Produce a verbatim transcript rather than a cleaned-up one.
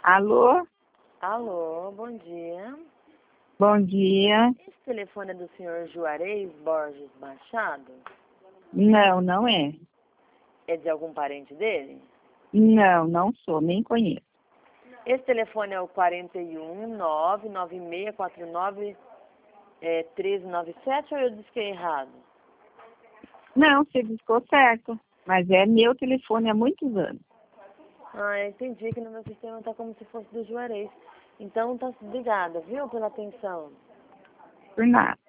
Alô? Alô, bom dia. Bom dia. Esse telefone é do senhor Juarez Borges Machado? Não, não é. É de algum parente dele? Não, não sou, nem conheço. Esse telefone é o quarenta e um, nove nove seis quatro nove, é, treze noventa e sete ou eu disquei errado? Não, você discou certo. Mas é meu telefone há muitos anos. Ah, entendi que no meu sistema tá como se fosse do Juarez. Então tá obrigada, viu, pela atenção. Por nada.